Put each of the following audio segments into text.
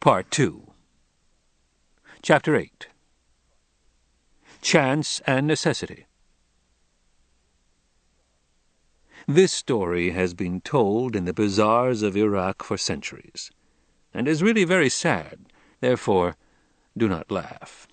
Part 2. Chapter 8. Chance and Necessity. This story has been told in the bazaars of Iraq for centuries, and is really very sad. Therefore, do not laugh.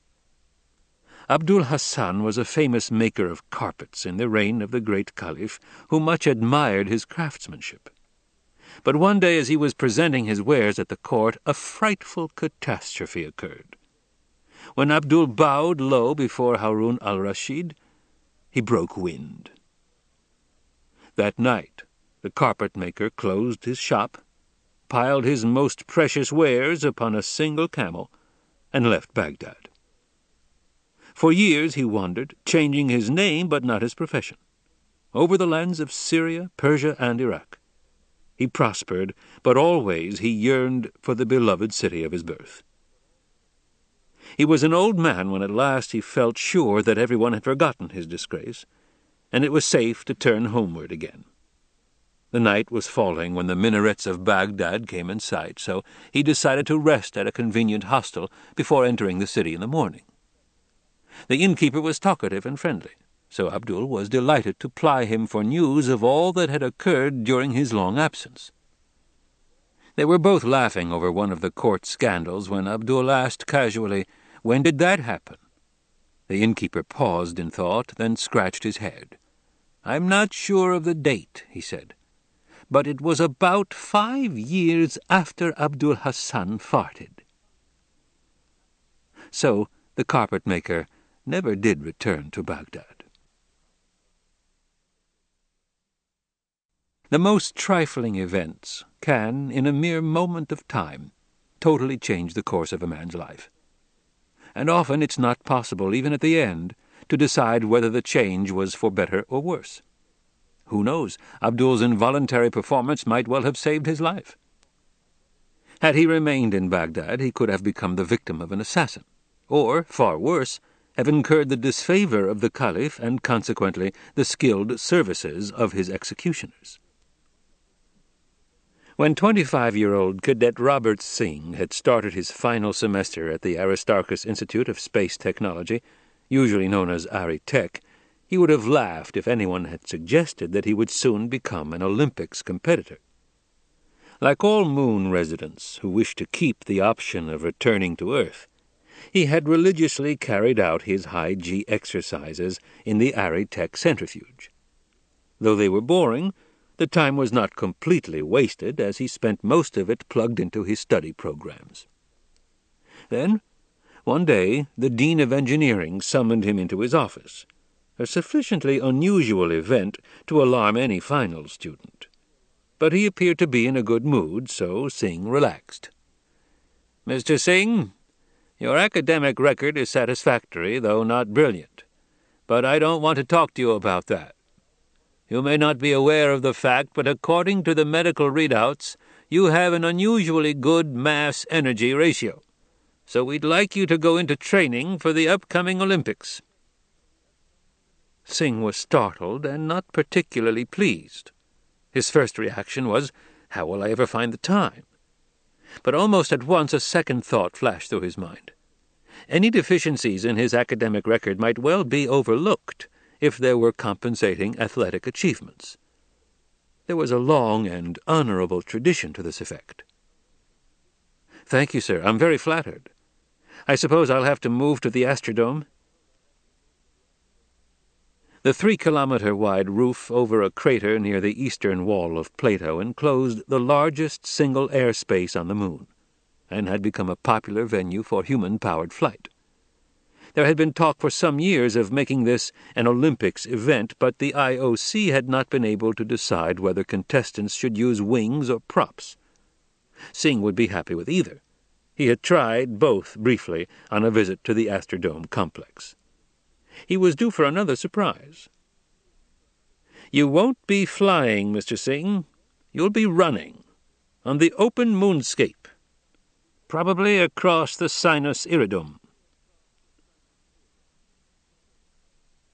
Abdul Hassan was a famous maker of carpets in the reign of the great Caliph, who much admired his craftsmanship. But one day, as he was presenting his wares at the court, a frightful catastrophe occurred. When Abdul bowed low before Harun al-Rashid, he broke wind. That night, the carpet-maker closed his shop, piled his most precious wares upon a single camel, and left Baghdad. For years he wandered, changing his name but not his profession, over the lands of Syria, Persia, and Iraq. He prospered, but always he yearned for the beloved city of his birth. He was an old man when at last he felt sure that everyone had forgotten his disgrace, and it was safe to turn homeward again. The night was falling when the minarets of Baghdad came in sight, so he decided to rest at a convenient hostel before entering the city in the morning. The innkeeper was talkative and friendly, so Abdul was delighted to ply him for news of all that had occurred during his long absence. They were both laughing over one of the court scandals when Abdul asked casually, "When did that happen?" The innkeeper paused in thought, then scratched his head. "I'm not sure of the date," he said, "but it was about 5 years after Abdul Hassan farted." So the carpet-maker never did return to Baghdad. The most trifling events can, in a mere moment of time, totally change the course of a man's life. And often it's not possible, even at the end, to decide whether the change was for better or worse. Who knows? Abdul's involuntary performance might well have saved his life. Had he remained in Baghdad, he could have become the victim of an assassin, or, far worse, have incurred the disfavor of the Caliph and, consequently, the skilled services of his executioners. When 25-year-old Cadet Robert Singh had started his final semester at the Aristarchus Institute of Space Technology, usually known as Ari-Tech, he would have laughed if anyone had suggested that he would soon become an Olympics competitor. Like all moon residents who wish to keep the option of returning to Earth, he had religiously carried out his high-G exercises in the Ari-Tech centrifuge. Though they were boring, the time was not completely wasted, as he spent most of it plugged into his study programs. Then, one day, the Dean of Engineering summoned him into his office, a sufficiently unusual event to alarm any final student. But he appeared to be in a good mood, so Singh relaxed. "Mr. Singh, your academic record is satisfactory, though not brilliant. But I don't want to talk to you about that. You may not be aware of the fact, but according to the medical readouts, you have an unusually good mass-energy ratio. So we'd like you to go into training for the upcoming Olympics." Singh was startled and not particularly pleased. His first reaction was, "How will I ever find the time?" But almost at once a second thought flashed through his mind. Any deficiencies in his academic record might well be overlooked if there were compensating athletic achievements. There was a long and honorable tradition to this effect. "Thank you, sir. I'm very flattered. I suppose I'll have to move to the Astrodome?" The 3-kilometer-wide roof over a crater near the eastern wall of Plato enclosed the largest single airspace on the moon, and had become a popular venue for human-powered flight. There had been talk for some years of making this an Olympics event, but the IOC had not been able to decide whether contestants should use wings or props. Singh would be happy with either. He had tried both briefly on a visit to the Astrodome complex. He was due for another surprise. "You won't be flying, Mr. Singh. You'll be running, on the open moonscape, probably across the Sinus Iridum."